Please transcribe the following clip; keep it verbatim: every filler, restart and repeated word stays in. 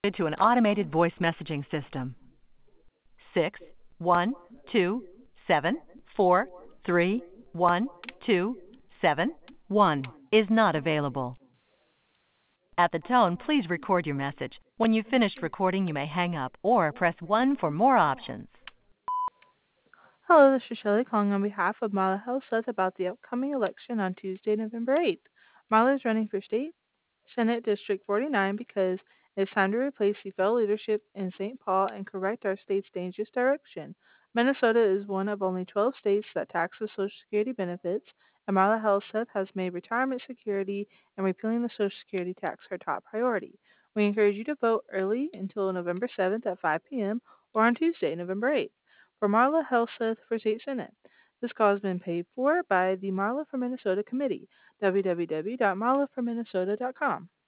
to an automated voice messaging system. Six one two seven four three one two seven one is not available. At the tone, please record your message. When you've finished recording, you may hang up or press one for more options. Hello, this is Shelley calling on behalf of Marla Helseth about the upcoming election on Tuesday, November eighth. Marla is running for State Senate District forty-nine because it's time to replace the failed leadership in Saint Paul and correct our state's dangerous direction. Minnesota is one of only twelve states that taxes Social Security benefits, and Marla Helseth has made retirement security and repealing the Social Security tax her top priority. We encourage you to vote early until November seventh at five p.m. or on Tuesday, November eighth. For Marla Helseth for State Senate. This call has been paid for by the Marla for Minnesota Committee, w w w dot marla for minnesota dot com.